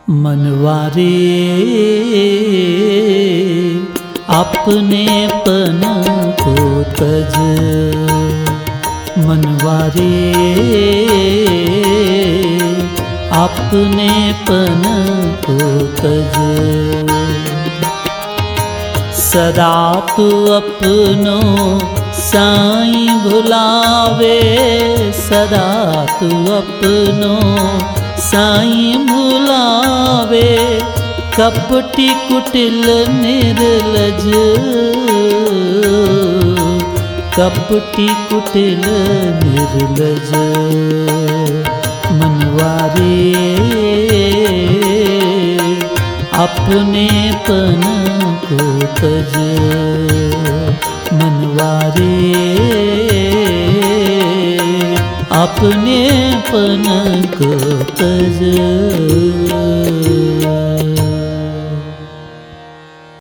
मनवारे अपनेपन को तज, मनवारे अपनेपन को तज। सदा तू अपनो साईं भुलावे, सदा तू अपनो साईं भुलावे। कपटी कुटिल निर्लज, कपटी कुटिल निर्लज। मनवारे अपनेपन को तज, मनवारे अपनेपन को तज।